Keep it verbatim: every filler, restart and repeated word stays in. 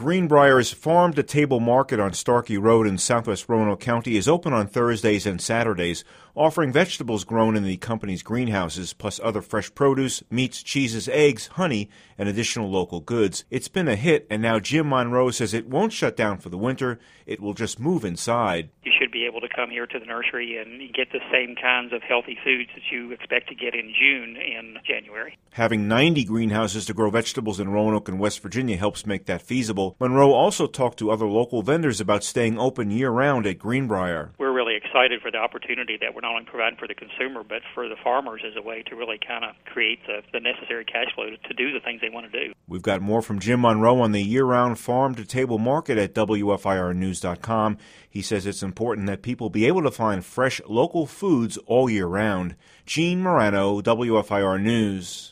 Greenbrier's Farm-to-Table Market on Starkey Road in southwest Roanoke County is open on Thursdays and Saturdays, offering vegetables grown in the company's greenhouses, plus other fresh produce, meats, cheeses, eggs, honey, and additional local goods. It's been a hit, and now Jim Monroe says it won't shut down for the winter. It will just move inside. You should be able to come here to the nursery and get the same kinds of healthy foods that you expect to get in June and January. Having ninety greenhouses to grow vegetables in Roanoke and West Virginia helps make that feasible. Monroe also talked to other local vendors about staying open year-round at Greenbrier. We're really excited for the opportunity that we're not only providing for the consumer, but for the farmers as a way to really kind of create the, the necessary cash flow to, to do the things they want to do. We've got more from Jim Monroe on the year-round farm-to-table market at W F I R news dot com. He says it's important that people be able to find fresh local foods all year round. Gene Morano, W F I R News.